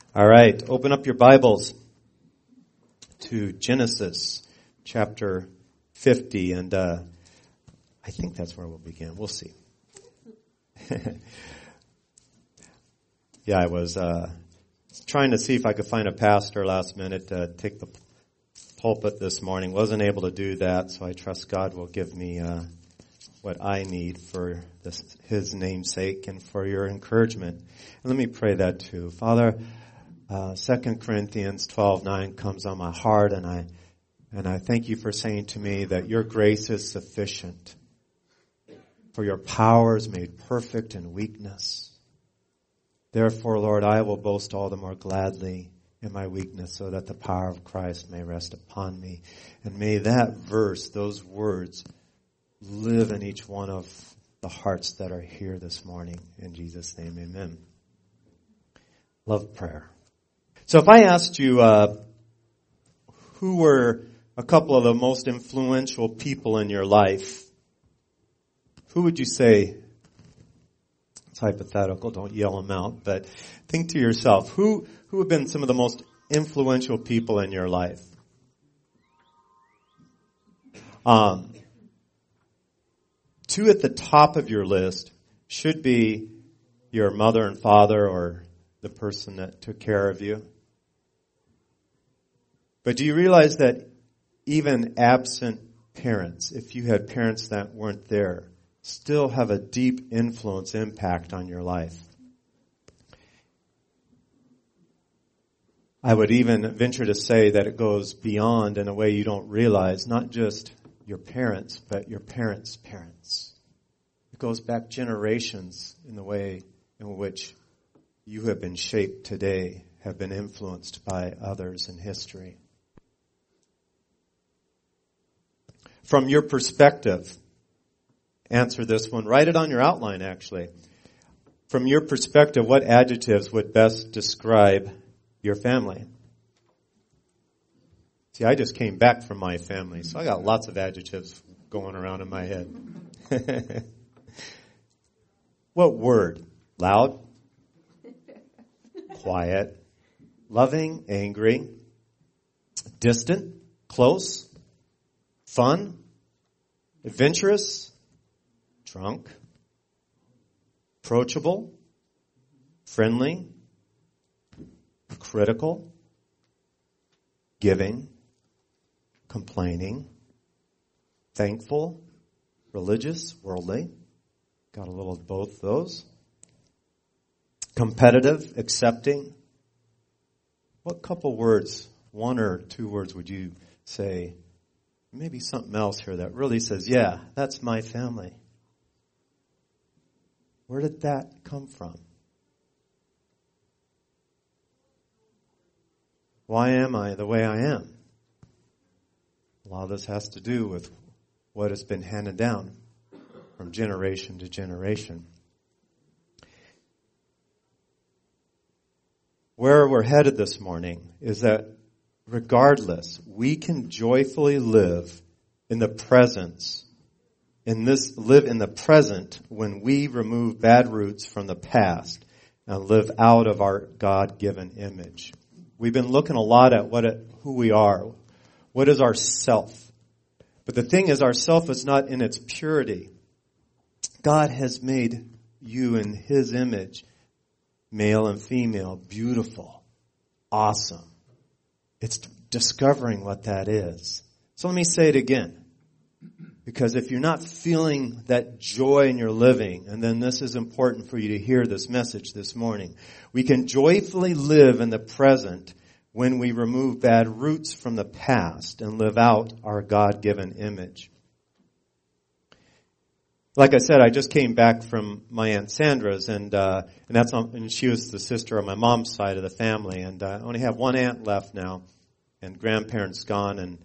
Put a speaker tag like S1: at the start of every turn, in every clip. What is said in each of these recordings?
S1: All right, open up your Bibles to Genesis chapter 50, and I think that's where we'll begin. We'll see. I was trying to see if I could find a pastor last minute to take the pulpit this morning. Wasn't able to do that, so I trust God will give me what I need for His name's sake and for your encouragement. And let me pray that too. Father, 2 Corinthians 12:9 comes on my heart, and I thank you for saying to me that your grace is sufficient, for your power is made perfect in weakness. Therefore, Lord, I will boast all the more gladly in my weakness, so that the power of Christ may rest upon me. And may that verse, those words, live in each one of the hearts that are here this morning. In Jesus' name, amen. Love prayer. So if I asked you who were a couple of the most influential people in your life, who would you say? It's hypothetical, don't yell them out, but think to yourself, who have been some of the most influential people in your life? Two at the top of your list should be your mother and father, or the person that took care of you. But do you realize that even absent parents, if you had parents that weren't there, still have a deep influence, impact on your life? I would even venture to say that it goes beyond in a way you don't realize, not just your parents, but your parents' parents. It goes back generations in the way in which you have been shaped today, have been influenced by others in history. From your perspective, answer this one. Write it on your outline, actually. From your perspective, what adjectives would best describe your family? See, I just came back from my family, so I got lots of adjectives going around in my head. What word? Loud? Quiet? Loving? Angry? Distant? Close? Fun? Adventurous? Drunk? Approachable? Friendly? Critical? Giving? Complaining? Thankful? Religious? Worldly? Got a little of both those. Competitive? Accepting? What couple words, one or two words, would you say? Maybe something else here that really says, yeah, that's my family. Where did that come from? Why am I the way I am? A lot of this has to do with what has been handed down from generation to generation. Where we're headed this morning is that regardless, we can joyfully live in the presence, live in the present when we remove bad roots from the past and live out of our God-given image. We've been looking a lot at who we are. What is our self? But the thing is, our self is not in its purity. God has made you in His image, male and female, beautiful, awesome. It's discovering what that is. So let me say it again. Because if you're not feeling that joy in your living, and then this is important for you to hear this message this morning. We can joyfully live in the present when we remove bad roots from the past and live out our God-given image. Like I said, I just came back from my Aunt Sandra's, and she was the sister on my mom's side of the family, and I only have one aunt left now, and grandparents gone,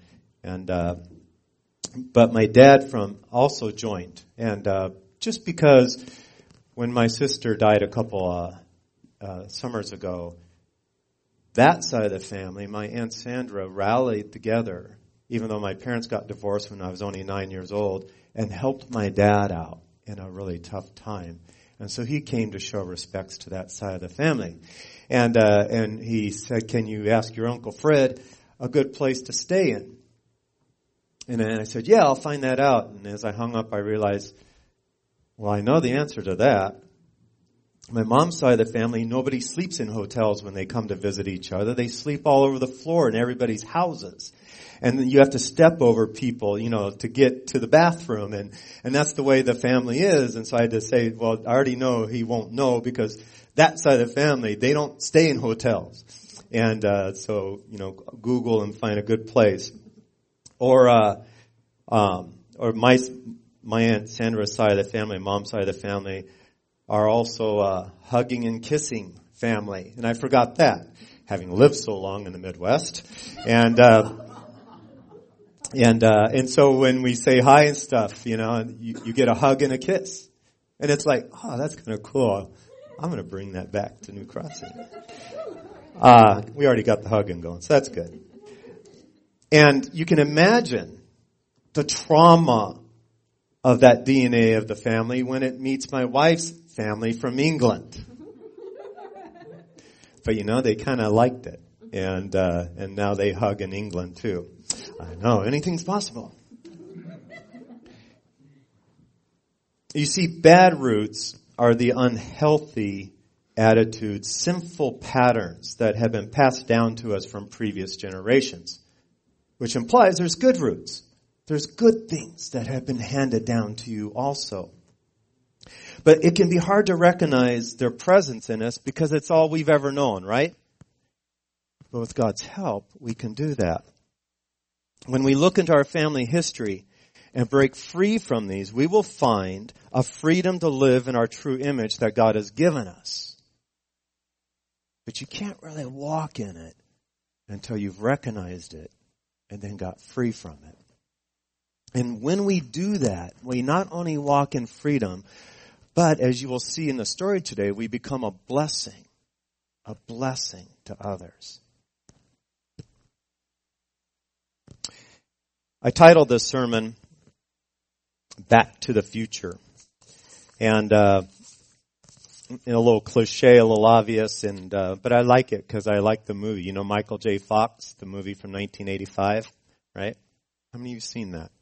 S1: but my dad also joined, and just because when my sister died a couple summers ago, that side of the family, my Aunt Sandra rallied together, even though my parents got divorced when I was only 9 years old, and helped my dad out in a really tough time. And so he came to show respects to that side of the family. And he said, can you ask your Uncle Fred a good place to stay in? And then I said, yeah, I'll find that out. And as I hung up, I realized, well, I know the answer to that. My mom's side of the family, nobody sleeps in hotels when they come to visit each other. They sleep all over the floor in everybody's houses. And then you have to step over people, to get to the bathroom. And that's the way the family is. And so I had to say, well, I already know he won't know because that side of the family, they don't stay in hotels. And so Google and find a good place. Or my Aunt Sandra's side of the family, mom's side of the family, are also hugging and kissing family. And I forgot that, having lived so long in the Midwest. And so when we say hi and stuff, you get a hug and a kiss. And it's like, oh, that's kind of cool. I'm going to bring that back to New Crossing. We already got the hugging going, so that's good. And you can imagine the trauma of that DNA of the family when it meets my wife's family from England. But they kind of liked it. And now they hug in England too. I know, anything's possible. You see, bad roots are the unhealthy attitudes, sinful patterns that have been passed down to us from previous generations, which implies there's good roots. There's good things that have been handed down to you also. But it can be hard to recognize their presence in us because it's all we've ever known, right? But with God's help, we can do that. When we look into our family history and break free from these, we will find a freedom to live in our true image that God has given us. But you can't really walk in it until you've recognized it and then got free from it. And when we do that, we not only walk in freedom, but as you will see in the story today, we become a blessing to others. I titled this sermon, Back to the Future. And a little cliche, a little obvious, but I like it because I like the movie. Michael J. Fox, the movie from 1985, right? How many of you have seen that?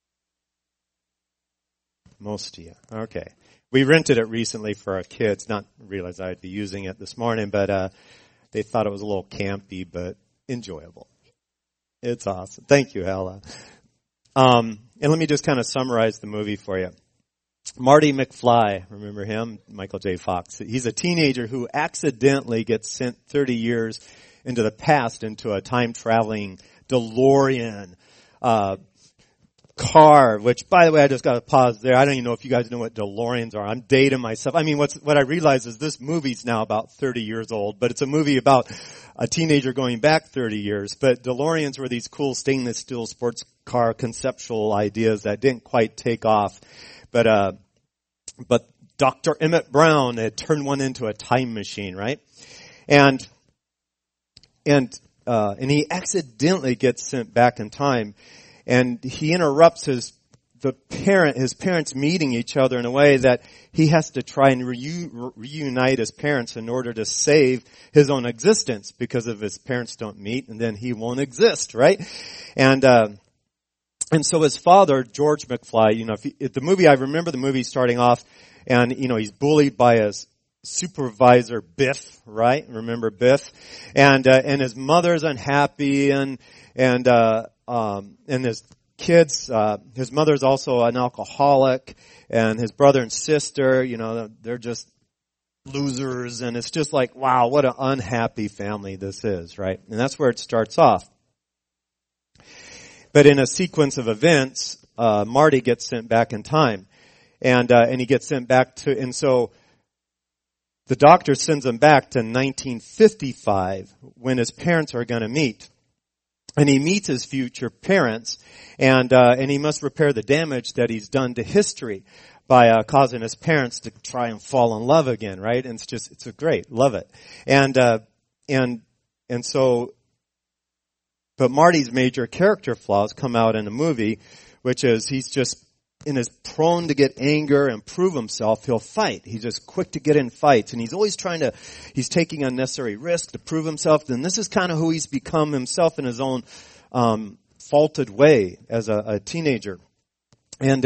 S1: Most of you. Okay. We rented it recently for our kids. Not realize I'd be using it this morning, but they thought it was a little campy, but enjoyable. It's awesome. Thank you, Ella. And let me just kind of summarize the movie for you. Marty McFly, remember him? Michael J. Fox. He's a teenager who accidentally gets sent 30 years into the past into a time-traveling DeLorean car, which, by the way, I just got to pause there. I don't even know if you guys know what DeLoreans are. I'm dating myself. I mean, what I realize is this movie's now about 30 years old, but it's a movie about a teenager going back 30 years. But DeLoreans were these cool stainless steel sports car conceptual ideas that didn't quite take off. But Dr. Emmett Brown had turned one into a time machine, right? And he accidentally gets sent back in time. And he interrupts his parents meeting each other in a way that he has to try and reunite his parents in order to save his own existence, because if his parents don't meet, and then he won't exist, right? And so his father, George McFly, if the movie, I remember the movie starting off, and he's bullied by his supervisor Biff, right? Remember Biff? And his mother's unhappy, and his kids, his mother's also an alcoholic, and his brother and sister, they're just losers, and it's just like, wow, what an unhappy family this is, right? And that's where it starts off. But in a sequence of events, Marty gets sent back in time, and he gets sent back and so the doctor sends him back to 1955 when his parents are going to meet. And he meets his future parents, and he must repair the damage that he's done to history by causing his parents to try and fall in love again, right? And it's great, love it. But Marty's major character flaws come out in the movie, which is he's just and is prone to get anger and prove himself, he'll fight. He's just quick to get in fights. And he's always he's taking unnecessary risk to prove himself. And this is kind of who he's become himself in his own faulted way as a teenager. And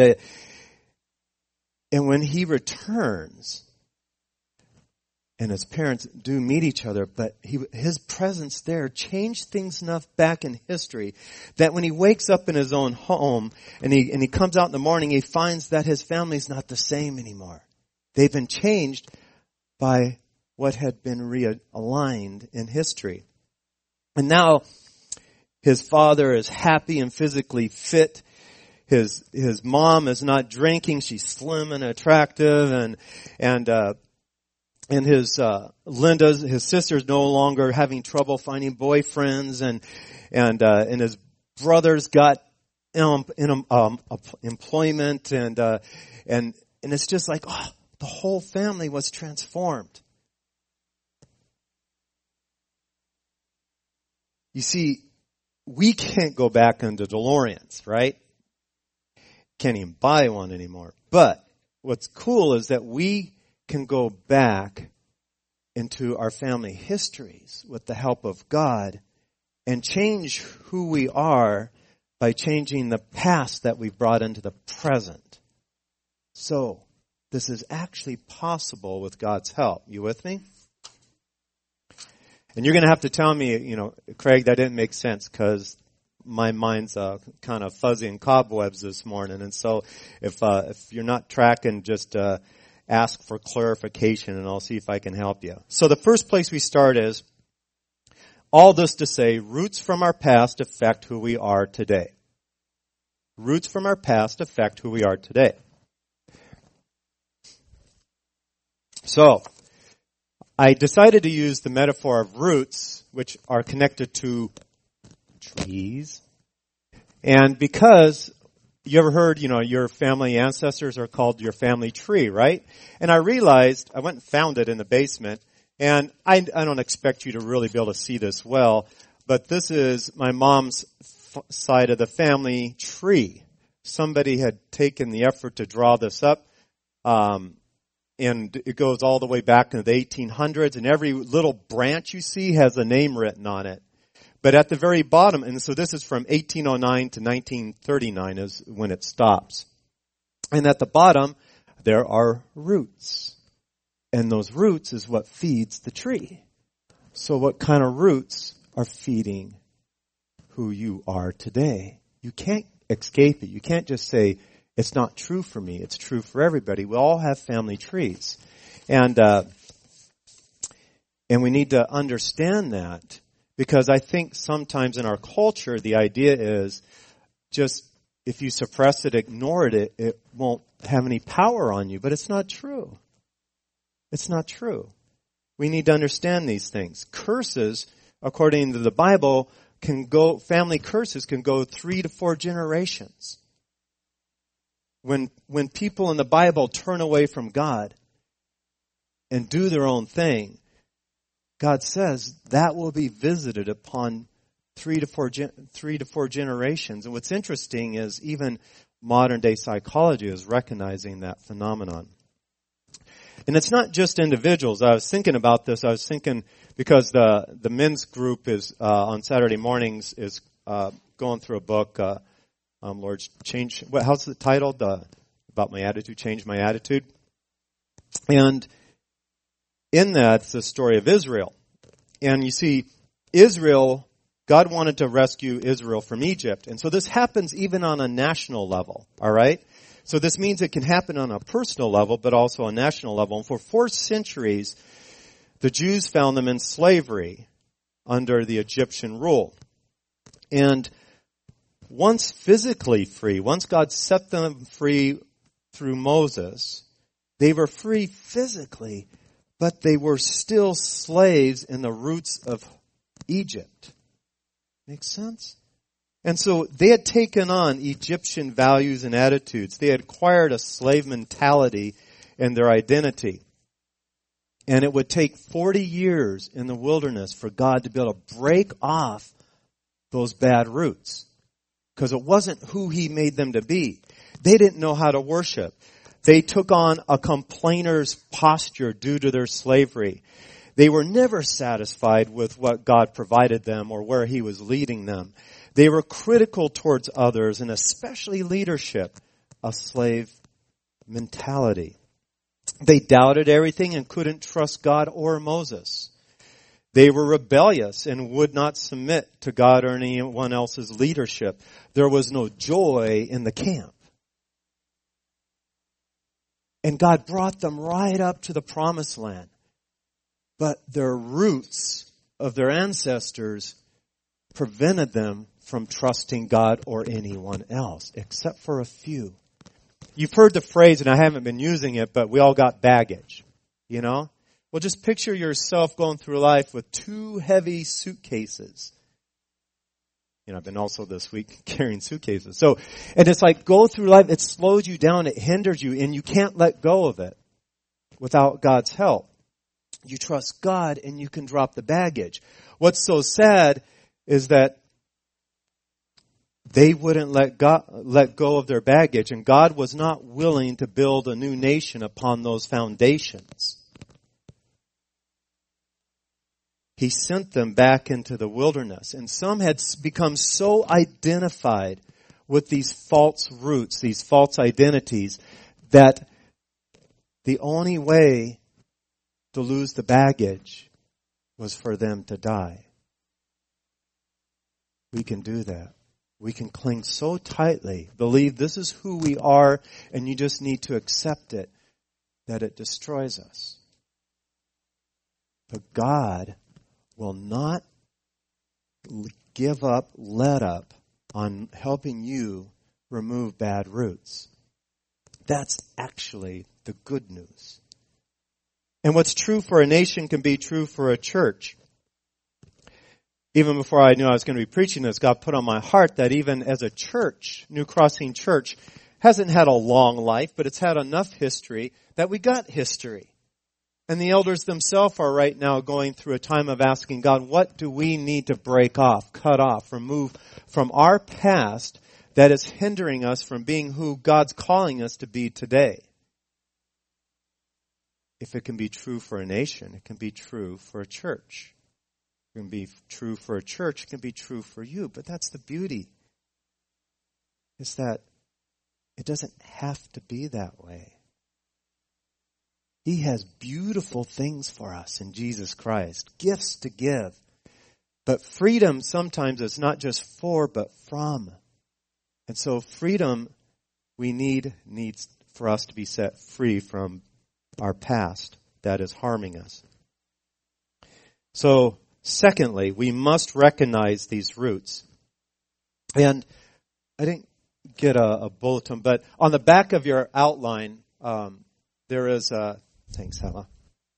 S1: when he returns, and his parents do meet each other, but his presence there changed things enough back in history that when he wakes up in his own home and he comes out in the morning, he finds that his family's not the same anymore. They've been changed by what had been realigned in history. And now his father is happy and physically fit. His mom is not drinking. She's slim and attractive, and his his sister's no longer having trouble finding boyfriends, and his brother's got employment, and it's just like, oh, the whole family was transformed. You see, we can't go back into DeLoreans, right? Can't even buy one anymore. But what's cool is that we can go back into our family histories with the help of God and change who we are by changing the past that we've brought into the present. So, this is actually possible with God's help. You with me? And you're going to have to tell me, Craig, that didn't make sense because my mind's kind of fuzzy and cobwebs this morning. And so if you're not tracking, just ask for clarification and I'll see if I can help you. So the first place we start is, all this to say, roots from our past affect who we are today. Roots from our past affect who we are today. So, I decided to use the metaphor of roots, which are connected to trees. And because you ever heard, your family ancestors are called your family tree, right? And I realized, I went and found it in the basement, and I don't expect you to really be able to see this well, but this is my mom's side of the family tree. Somebody had taken the effort to draw this up, and it goes all the way back into the 1800s, and every little branch you see has a name written on it. But at the very bottom, and so this is from 1809 to 1939 is when it stops. And at the bottom, there are roots. And those roots is what feeds the tree. So what kind of roots are feeding who you are today? You can't escape it. You can't just say, it's not true for me. It's true for everybody. We all have family trees. And we need to understand that, because I think sometimes in our culture, the idea is just if you suppress it, ignore it, it won't have any power on you. But it's not true. It's not true. We need to understand these things. Curses, according to the Bible, family curses can go 3 to 4 generations. When people in the Bible turn away from God and do their own thing, God says that will be visited upon 3 to 4 generations. And what's interesting is even modern day psychology is recognizing that phenomenon. And it's not just individuals. I was thinking about this. I was thinking because the men's group is on Saturday mornings is going through a book. Lord, how's it titled? About my attitude, change my attitude. And in that, it's the story of Israel. And you see, Israel, God wanted to rescue Israel from Egypt. And so this happens even on a national level, all right? So this means it can happen on a personal level, but also a national level. And for 4 centuries, the Jews found them in slavery under the Egyptian rule. And once physically free, once God set them free through Moses, they were free physically, but they were still slaves in the roots of Egypt. Makes sense? And so they had taken on Egyptian values and attitudes. They had acquired a slave mentality in their identity. And it would take 40 years in the wilderness for God to be able to break off those bad roots. Because it wasn't who He made them to be. They didn't know how to worship. They took on a complainer's posture due to their slavery. They were never satisfied with what God provided them or where He was leading them. They were critical towards others and especially leadership, a slave mentality. They doubted everything and couldn't trust God or Moses. They were rebellious and would not submit to God or anyone else's leadership. There was no joy in the camp. And God brought them right up to the promised land. But their roots of their ancestors prevented them from trusting God or anyone else, except for a few. You've heard the phrase, and I haven't been using it, but we all got baggage, you know? Well, just picture yourself going through life with 2 heavy suitcases. You know, I've been also this week carrying suitcases. And it's like go through life, it slows you down, it hinders you, and you can't let go of it without God's help. You trust God and you can drop the baggage. What's so sad is that they wouldn't let go of their baggage, and God was not willing to build a new nation upon those foundations. He sent them back into the wilderness, and some had become so identified with these false roots, these false identities, that the only way to lose the baggage was for them to die. We can do that. We can cling so tightly, believe this is who we are, and you just need to accept it, that it destroys us. But God will not give up, let up on helping you remove bad roots. That's actually the good news. And what's true for a nation can be true for a church. Even before I knew I was going to be preaching this, God put on my heart that even as a church, New Crossing Church hasn't had a long life, but it's had enough history that we got history. And the elders themselves are right now going through a time of asking God, what do we need to break off, cut off, remove from our past that is hindering us from being who God's calling us to be today? If it can be true for a nation, it can be true for a church. It can be true for a church, it can be true for you. But that's the beauty, is that it doesn't have to be that way. He has beautiful things for us in Jesus Christ, gifts to give. But freedom sometimes is not just for, but from. And so freedom needs for us to be set free from our past that is harming us. So, secondly, we must recognize these roots. And I didn't get a bulletin, but on the back of your outline, there is a... Thanks, Hella.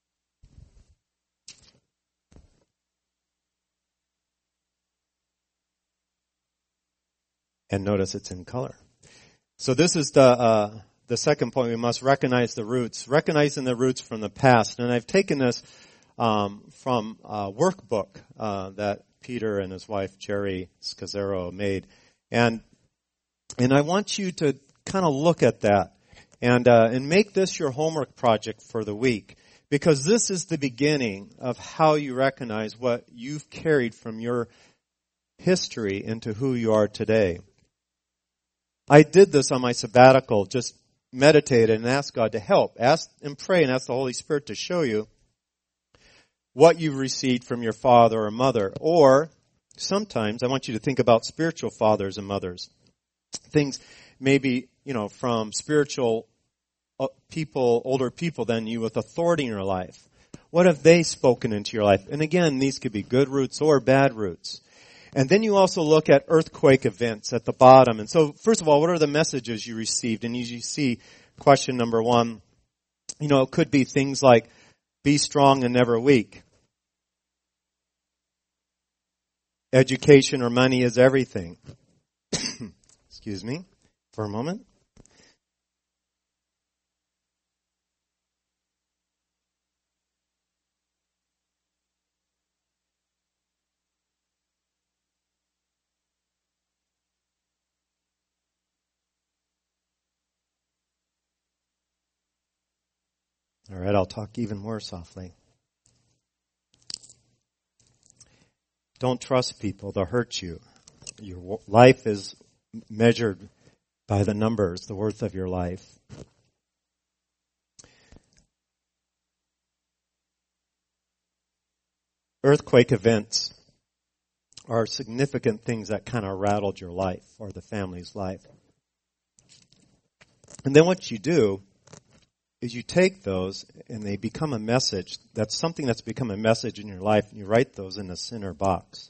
S1: And notice it's in color. So this is the second point. We must recognize the roots, recognizing the roots from the past. And I've taken this from a workbook that Peter and his wife Jerry Scazzaro made, and I want you to kind of look at that and make this your homework project for the week, because this is the beginning of how you recognize what you've carried from your history into who you are today. I did this on my sabbatical, just meditated and asked God to help. Ask and pray and ask the Holy Spirit to show you what you received from your father or mother. Or sometimes I want you to think about spiritual fathers and mothers. Things maybe, from spiritual people, older people than you with authority in your life. What have they spoken into your life? And again, these could be good roots or bad roots. And then you also look at earthquake events at the bottom. And so, first of all, what are the messages you received? And you see question number 1, it could be things like, be strong and never weak. Education or money is everything. Excuse me for a moment. All right, I'll talk even more softly. Don't trust people. They'll hurt you. Your life is measured by the numbers, the worth of your life. Earthquake events are significant things that kind of rattled your life or the family's life. And then what you do is you take those and they become a message. That's something that's become a message in your life, and you write those in the center box.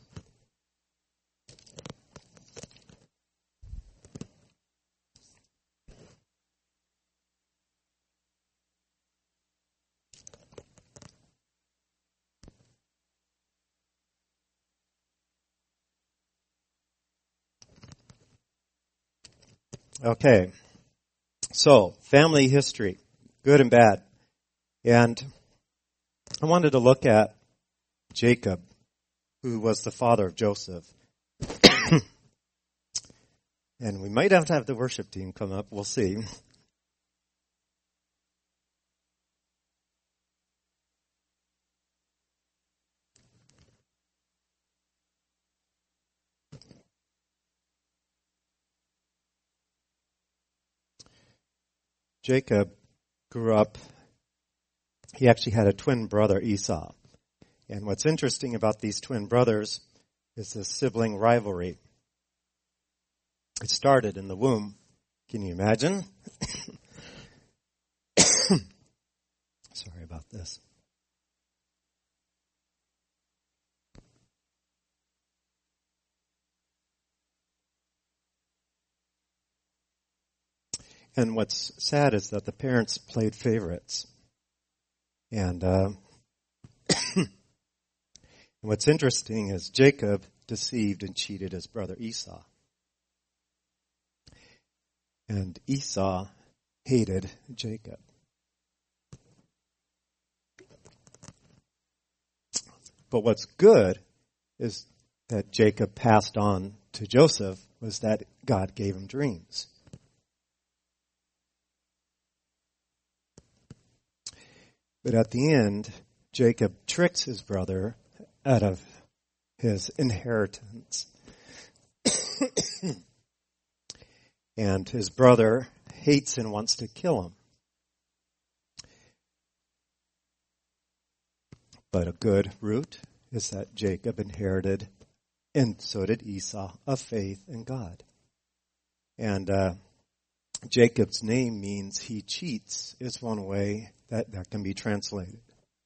S1: Okay, so family history, good and bad. And I wanted to look at Jacob, who was the father of Joseph. And we might have to have the worship team come up, we'll see. Jacob grew up, he actually had a twin brother, Esau. And what's interesting about these twin brothers is the sibling rivalry. It started in the womb. Can you imagine? Sorry about this. And what's sad is that the parents played favorites. And what's interesting is Jacob deceived and cheated his brother Esau. And Esau hated Jacob. But what's good is that Jacob passed on to Joseph was that God gave him dreams. But at the end, Jacob tricks his brother out of his inheritance. And his brother hates and wants to kill him. But a good root is that Jacob inherited, and so did Esau, a faith in God. And Jacob's name means he cheats, is one way that can be translated.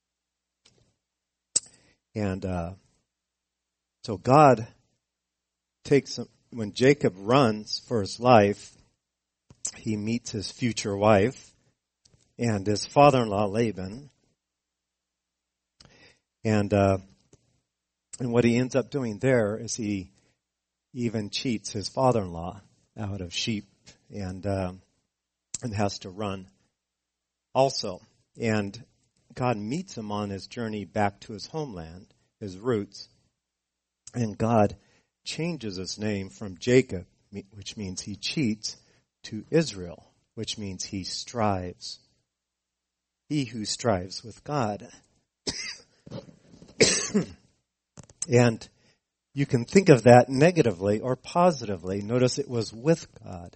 S1: And so God takes, when Jacob runs for his life, he meets his future wife and his father-in-law Laban. And what he ends up doing there is he even cheats his father-in-law out of sheep and has to run also. And God meets him on his journey back to his homeland, his roots. And God changes his name from Jacob, which means he cheats, to Israel, which means he strives. He who strives with God. And you can think of that negatively or positively. Notice it was with God.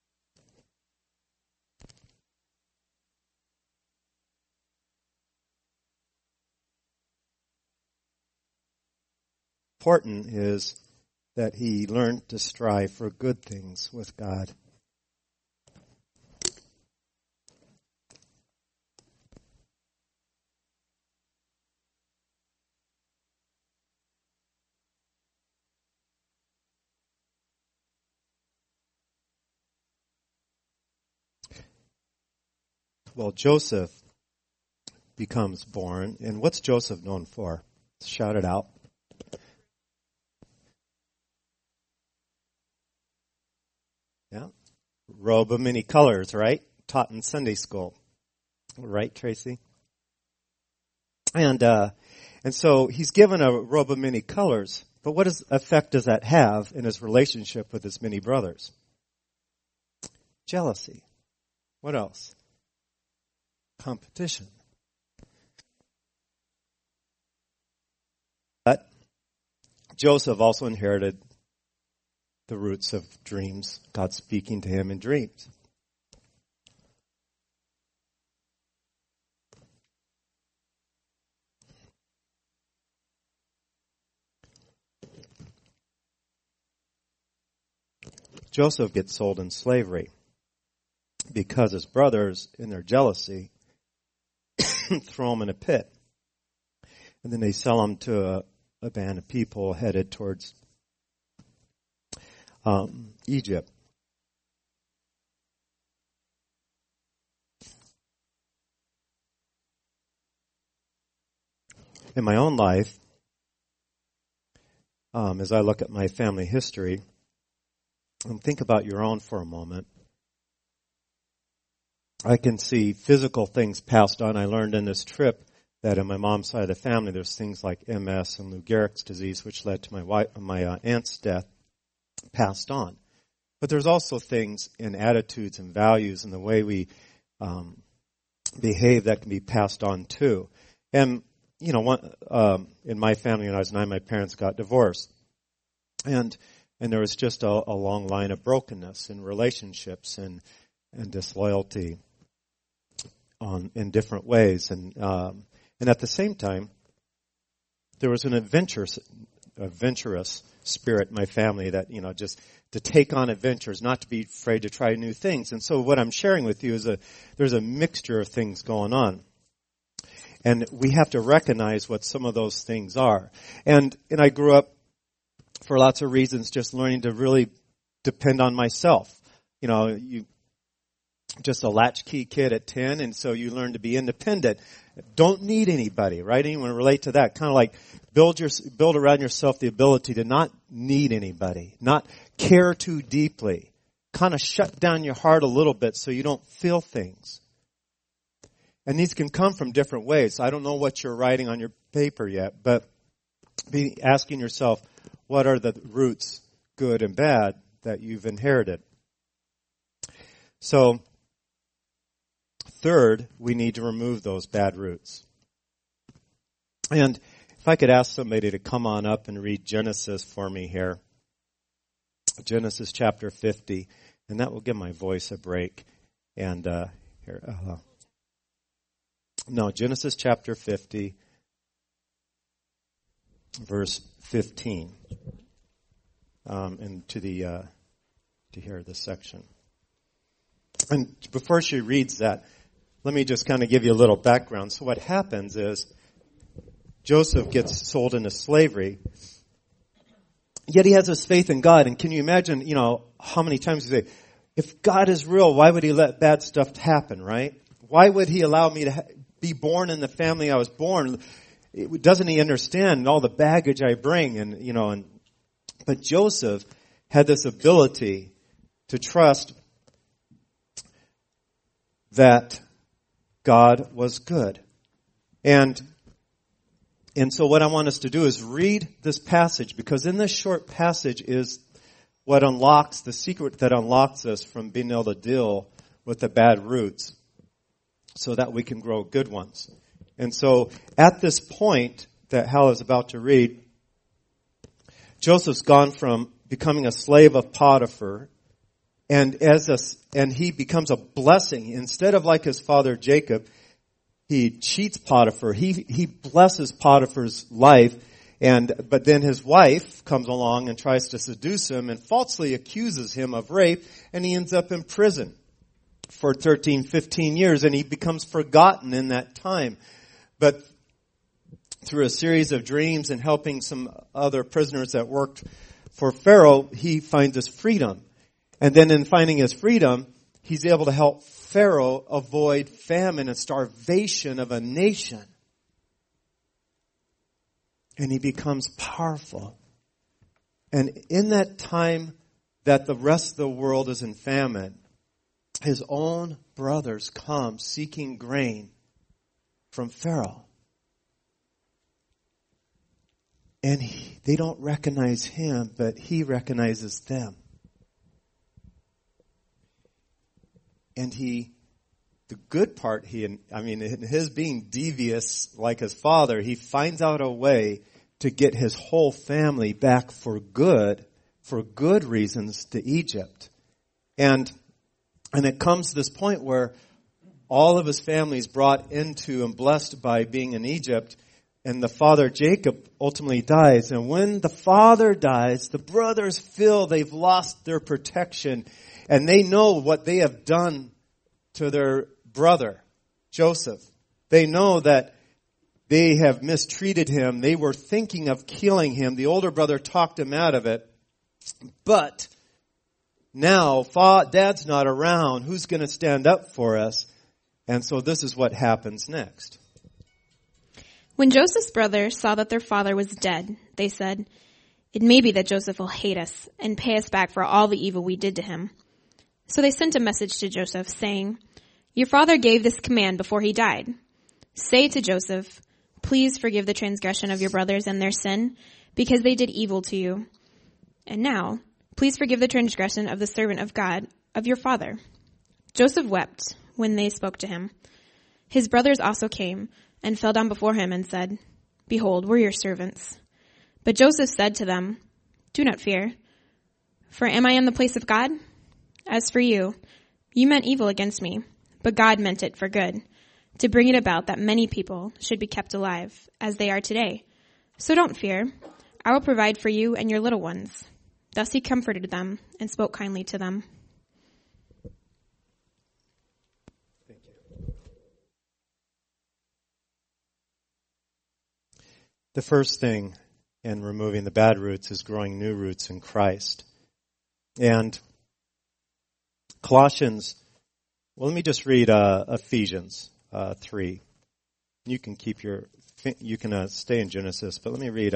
S1: Important is that he learned to strive for good things with God. Well, Joseph becomes born, and what's Joseph known for? Shout it out. Yeah. Robe of many colors, right? Taught in Sunday school. Right, Tracy? And so he's given a robe of many colors, but what effect does that have in his relationship with his many brothers? Jealousy. What else? Competition. Joseph also inherited the roots of dreams, God speaking to him in dreams. Joseph gets sold in slavery because his brothers, in their jealousy, throw him in a pit. And then they sell him to a band of people headed towards Egypt. In my own life, as I look at my family history, and think about your own for a moment, I can see physical things passed on. I learned in this trip that in my mom's side of the family, there's things like MS and Lou Gehrig's disease, which led to my aunt's death, passed on. But there's also things in attitudes and values and the way we behave that can be passed on too. And you know, in my family when I was 9, my parents got divorced, and there was just a long line of brokenness in relationships and disloyalty in different ways, and at the same time, there was an adventurous spirit in my family that, you know, just to take on adventures, not to be afraid to try new things. And so what I'm sharing with you is there's a mixture of things going on. And we have to recognize what some of those things are. And I grew up, for lots of reasons, just learning to really depend on myself. You know, you just a latchkey kid at 10, and so you learn to be independent. Don't need anybody, right? Anyone relate to that? Kind of like build around yourself the ability to not need anybody, not care too deeply. Kind of shut down your heart a little bit so you don't feel things. And these can come from different ways. I don't know what you're writing on your paper yet, but be asking yourself, what are the roots, good and bad, that you've inherited? So, third, we need to remove those bad roots. And if I could ask somebody to come on up and read Genesis for me here. Genesis chapter 50. And that will give my voice a break. And Genesis chapter 50, verse 15. And to hear this section. And before she reads that, let me just kind of give you a little background. So what happens is Joseph gets sold into slavery, yet he has this faith in God. And can you imagine, you know, how many times you say, if God is real, why would he let bad stuff happen, right? Why would he allow me to be born in the family I was born? Doesn't he understand all the baggage I bring? And, you know, but Joseph had this ability to trust that God was good. And so what I want us to do is read this passage, because in this short passage is what unlocks the secret that unlocks us from being able to deal with the bad roots so that we can grow good ones. And so at this point that Hal is about to read, Joseph's gone from becoming a slave of Potiphar, and he becomes a blessing. Instead of like his father Jacob, he cheats Potiphar. He blesses Potiphar's life, but then his wife comes along and tries to seduce him and falsely accuses him of rape, and he ends up in prison for 13, 15 years, and he becomes forgotten in that time. But through a series of dreams and helping some other prisoners that worked for Pharaoh, he finds his freedom. And then in finding his freedom, he's able to help Pharaoh avoid famine and starvation of a nation. And he becomes powerful. And in that time that the rest of the world is in famine, his own brothers come seeking grain from Pharaoh. And they don't recognize him, but he recognizes them. And the good part, in his being devious like his father, he finds out a way to get his whole family back for good reasons to Egypt. And it comes to this point where all of his family is brought into and blessed by being in Egypt, and the father Jacob ultimately dies. And when the father dies, the brothers feel they've lost their protection, and they know what they have done to their brother, Joseph. They know that they have mistreated him. They were thinking of killing him. The older brother talked him out of it. But now, Dad's not around. Who's going to stand up for us? And so this is what happens next.
S2: When Joseph's brothers saw that their father was dead, they said, "It may be that Joseph will hate us and pay us back for all the evil we did to him." So they sent a message to Joseph saying, "Your father gave this command before he died. Say to Joseph, 'Please forgive the transgression of your brothers and their sin, because they did evil to you. And now, please forgive the transgression of the servant of God, of your father.'" Joseph wept when they spoke to him. His brothers also came and fell down before him and said, "Behold, we're your servants." But Joseph said to them, "Do not fear, for am I in the place of God? As for you, you meant evil against me, but God meant it for good, to bring it about that many people should be kept alive, as they are today. So don't fear. I will provide for you and your little ones." Thus he comforted them and spoke kindly to them.
S1: Thank you. The first thing in removing the bad roots is growing new roots in Christ. And Colossians, well, let me just read Ephesians 3. You can stay in Genesis, but let me read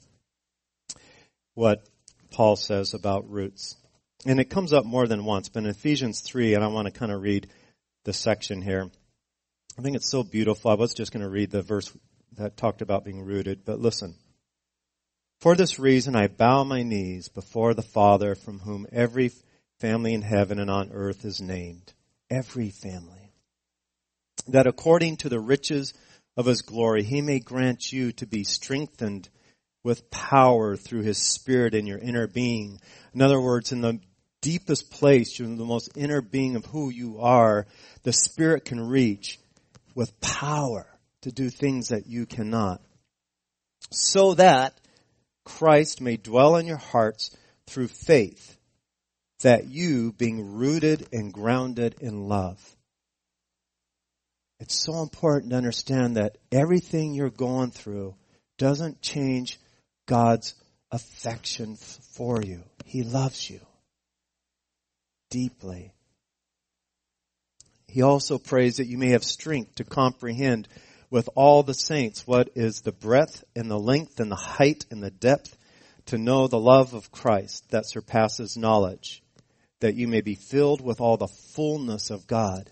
S1: what Paul says about roots. And it comes up more than once, but in Ephesians 3, and I want to kind of read the section here. I think it's so beautiful. I was just going to read the verse that talked about being rooted, but listen. "For this reason I bow my knees before the Father, from whom every family in heaven and on earth is named." Every family. "That according to the riches of his glory, he may grant you to be strengthened with power through his Spirit in your inner being." In other words, in the deepest place, in the most inner being of who you are, the Spirit can reach with power to do things that you cannot. "So that Christ may dwell in your hearts through faith, that you, being rooted and grounded in love." It's so important to understand that everything you're going through doesn't change God's affection for you. He loves you deeply. He also prays that you may have strength to comprehend with all the saints what is the breadth and the length and the height and the depth, to know the love of Christ that surpasses knowledge, that you may be filled with all the fullness of God.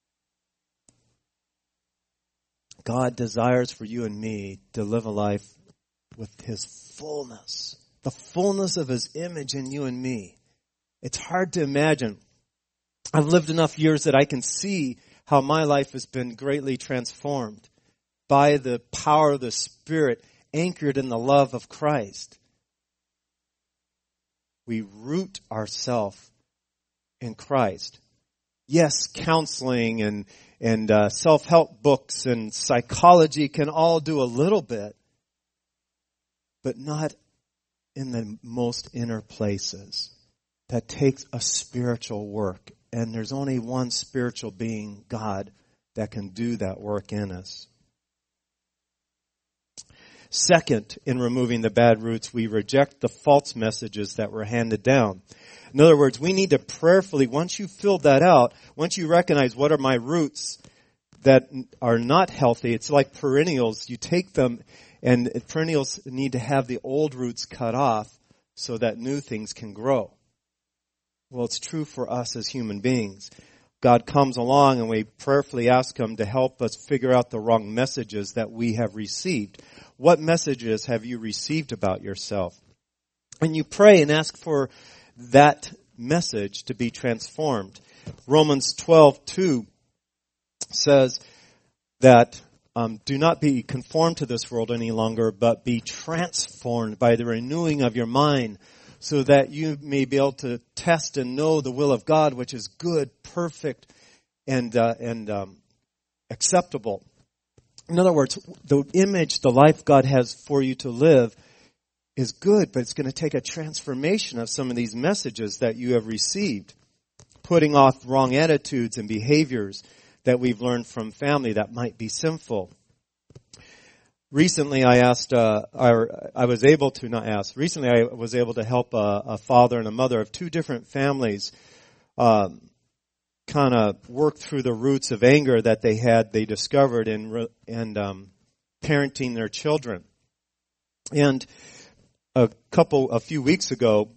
S1: God desires for you and me to live a life with his fullness, the fullness of his image in you and me. It's hard to imagine. I've lived enough years that I can see how my life has been greatly transformed by the power of the Spirit, anchored in the love of Christ. We root ourselves in Christ. Yes, counseling and self-help books and psychology can all do a little bit, but not in the most inner places. That takes a spiritual work, and there's only one spiritual being, God, that can do that work in us. Second, in removing the bad roots, we reject the false messages that were handed down. In other words, we need to prayerfully, once you filled that out, once you recognize what are my roots that are not healthy, it's like perennials. You take them, and perennials need to have the old roots cut off so that new things can grow. Well, it's true for us as human beings. God comes along and we prayerfully ask him to help us figure out the wrong messages that we have received. What messages have you received about yourself? And you pray and ask for that message to be transformed. Romans 12:2 says that do not be conformed to this world any longer, but be transformed by the renewing of your mind, so that you may be able to test and know the will of God, which is good, perfect, and acceptable. In other words, the image, the life God has for you to live is good, but it's going to take a transformation of some of these messages that you have received, putting off wrong attitudes and behaviors that we've learned from family that might be sinful. Recently, I was able to help a father and a mother of two different families kind of work through the roots of anger that they discovered in parenting their children. And a few weeks ago,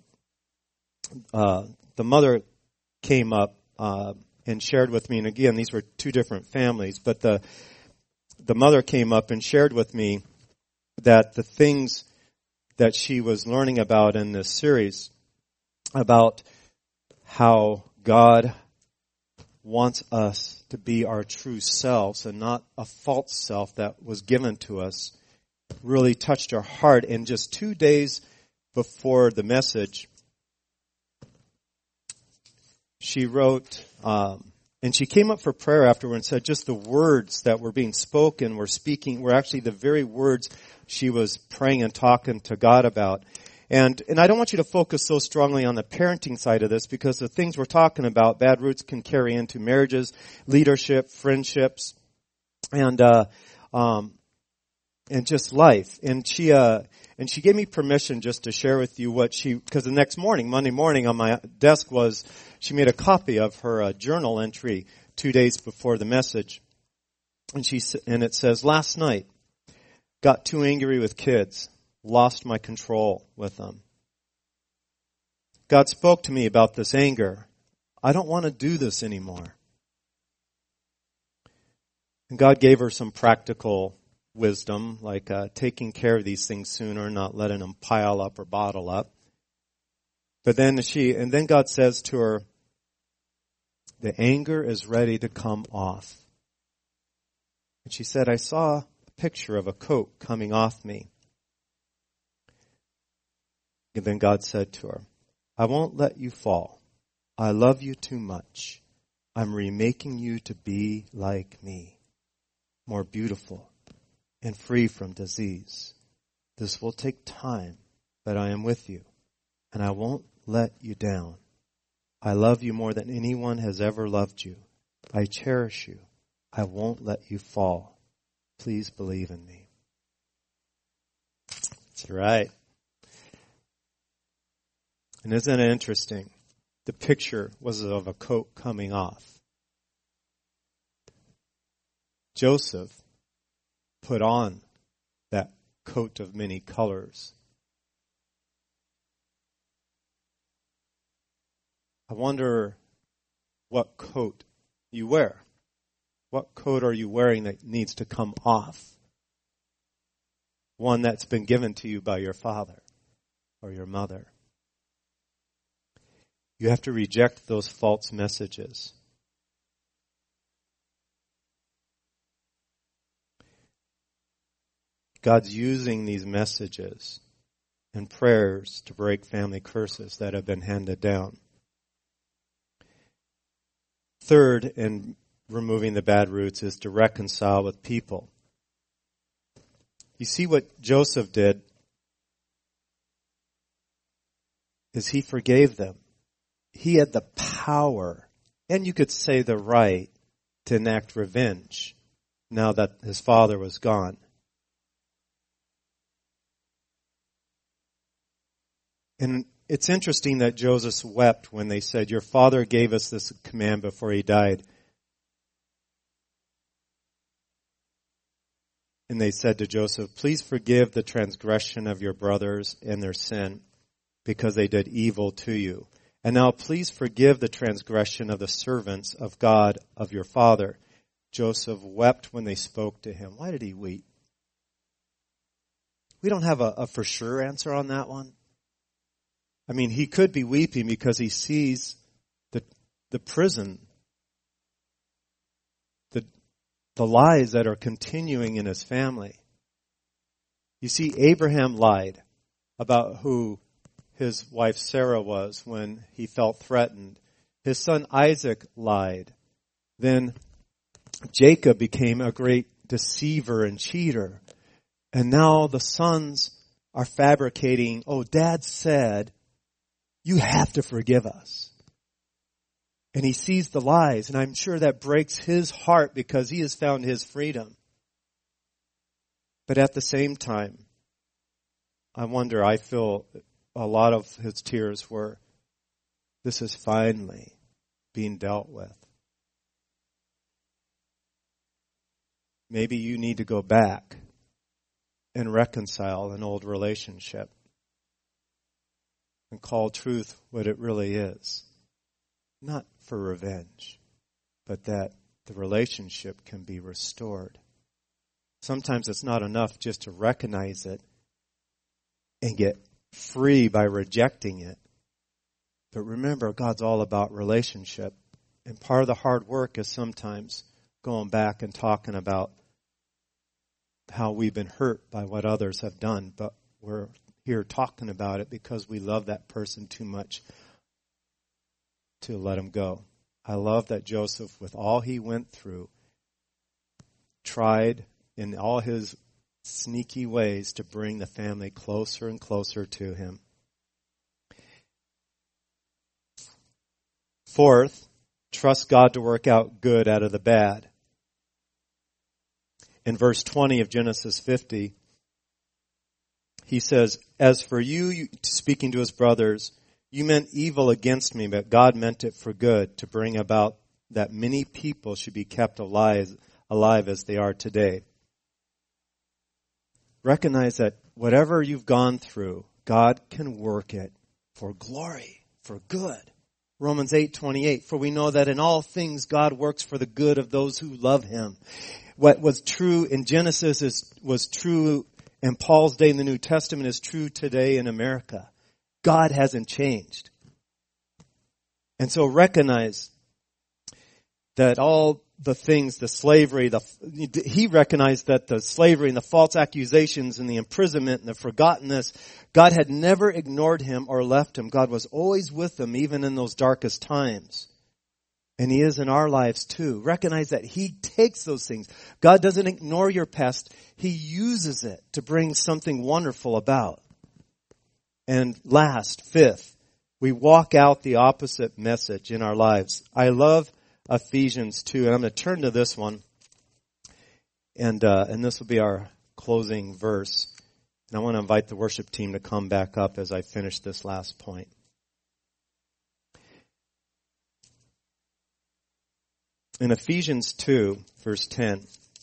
S1: the mother came up and shared with me, and again, these were two different families, but the mother came up and shared with me that the things that she was learning about in this series, about how God wants us to be our true selves and not a false self that was given to us, really touched her heart. And just 2 days before the message, she wrote, and she came up for prayer afterward and said just the words that were being spoken, were actually the very words she was praying and talking to God about. And I don't want you to focus so strongly on the parenting side of this, because the things we're talking about, bad roots can carry into marriages, leadership, friendships, and just life. And she gave me permission just to share with you because the next morning, Monday morning, on my desk she made a copy of her journal entry 2 days before the message. And it says, last night, got too angry with kids, lost my control with them. God spoke to me about this anger. I don't want to do this anymore. And God gave her some practical wisdom, like taking care of these things sooner, not letting them pile up or bottle up. But then God says to her, the anger is ready to come off. And she said, I saw a picture of a coat coming off me. And then God said to her, I won't let you fall. I love you too much. I'm remaking you to be like me, more beautiful and free from disease. This will take time, but I am with you, and I won't let you down. I love you more than anyone has ever loved you. I cherish you. I won't let you fall. Please believe in me. That's right. And isn't it interesting? The picture was of a coat coming off. Joseph put on that coat of many colors. I wonder what coat you wear. What coat are you wearing that needs to come off? One that's been given to you by your father or your mother. You have to reject those false messages. God's using these messages and prayers to break family curses that have been handed down. Third, in removing the bad roots, is to reconcile with people. You see what Joseph did is he forgave them. He had the power, and you could say the right, to enact revenge now that his father was gone. And it's interesting that Joseph wept when they said, your father gave us this command before he died. And they said to Joseph, please forgive the transgression of your brothers and their sin, because they did evil to you. And now please forgive the transgression of the servants of God of your father. Joseph wept when they spoke to him. Why did he weep? We don't have a for sure answer on that one. I mean, he could be weeping because he sees the prison, the the lies that are continuing in his family. You see, Abraham lied about who his wife Sarah was when he felt threatened. His son Isaac lied. Then Jacob became a great deceiver and cheater. And now the sons are fabricating, oh, Dad said, you have to forgive us. And he sees the lies, and I'm sure that breaks his heart because he has found his freedom. But at the same time, I feel a lot of his tears were, this is finally being dealt with. Maybe you need to go back and reconcile an old relationship and call truth what it really is. Not for revenge, but that the relationship can be restored. Sometimes it's not enough just to recognize it and get free by rejecting it. But remember, God's all about relationship. And part of the hard work is sometimes going back and talking about how we've been hurt by what others have done. But we're here talking about it because we love that person too much to let him go. I love that Joseph, with all he went through, tried in all his sneaky ways to bring the family closer and closer to him. Fourth, trust God to work out good out of the bad. In verse 20 of Genesis 50, he says, as for you, speaking to his brothers, you meant evil against me, but God meant it for good, to bring about that many people should be kept alive as they are today. Recognize that whatever you've gone through, God can work it for glory, for good. Romans 8:28, for we know that in all things God works for the good of those who love him. What was true in Genesis was true in Paul's day in the New Testament is true today in America. God hasn't changed. And so recognize that all the things, the slavery, he recognized that the slavery and the false accusations and the imprisonment and the forgottenness, God had never ignored him or left him. God was always with him, even in those darkest times. And he is in our lives too. Recognize that he takes those things. God doesn't ignore your past. He uses it to bring something wonderful about. And last, fifth, we walk out the opposite message in our lives. I love Ephesians 2, and I'm going to turn to this one. And this will be our closing verse. And I want to invite the worship team to come back up as I finish this last point. In Ephesians 2, verse 10,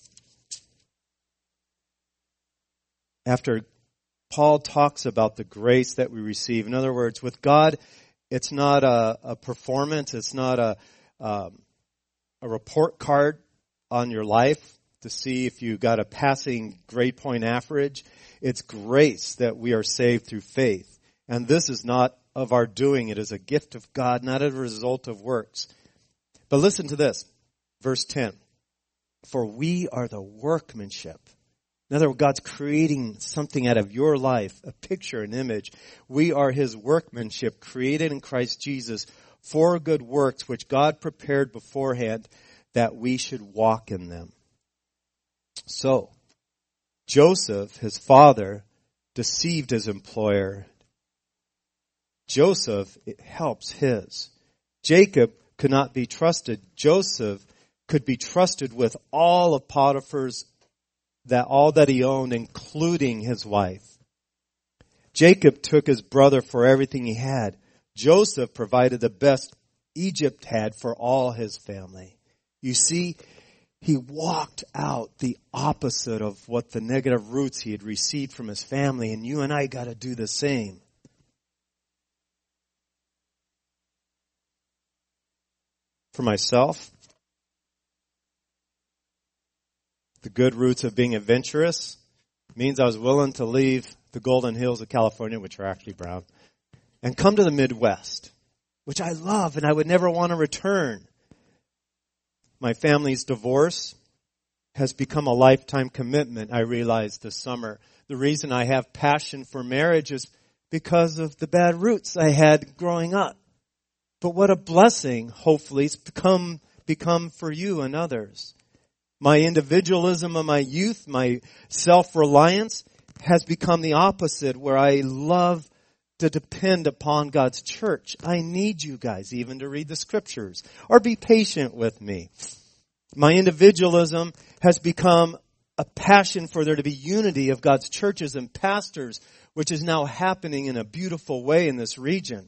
S1: after Paul talks about the grace that we receive. In other words, with God, it's not a performance. It's not a report card on your life to see if you got a passing grade point average. It's grace that we are saved through faith. And this is not of our doing. It is a gift of God, not a result of works. But listen to this. Verse 10. For we are the workmanship. In other words, God's creating something out of your life, a picture, an image. We are his workmanship, created in Christ Jesus for good works, which God prepared beforehand that we should walk in them. So, Joseph, his father, deceived his employer. Joseph, it helps his. Jacob could not be trusted. Joseph could be trusted with all of Potiphar's all that he owned, including his wife. Jacob took his brother for everything he had. Joseph provided the best Egypt had for all his family. You see, he walked out the opposite of what the negative roots he had received from his family, and you and I got to do the same. For myself, the good roots of being adventurous means I was willing to leave the golden hills of California, which are actually brown, and come to the Midwest, which I love and I would never want to return. My family's divorce has become a lifetime commitment, I realized this summer. The reason I have passion for marriage is because of the bad roots I had growing up. But what a blessing, hopefully, it's become for you and others. My individualism of my youth, my self-reliance has become the opposite, where I love to depend upon God's church. I need you guys even to read the scriptures or be patient with me. My individualism has become a passion for there to be unity of God's churches and pastors, which is now happening in a beautiful way in this region.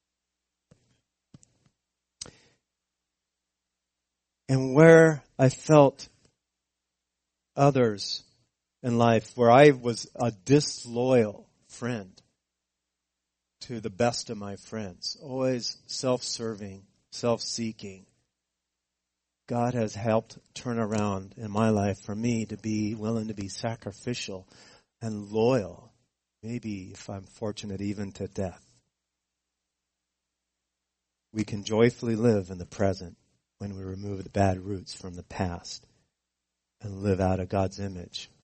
S1: And where I felt others in life, where I was a disloyal friend to the best of my friends, always self-serving, self-seeking, God has helped turn around in my life for me to be willing to be sacrificial and loyal, maybe if I'm fortunate even to death. We can joyfully live in the present when we remove the bad roots from the past and live out of God's image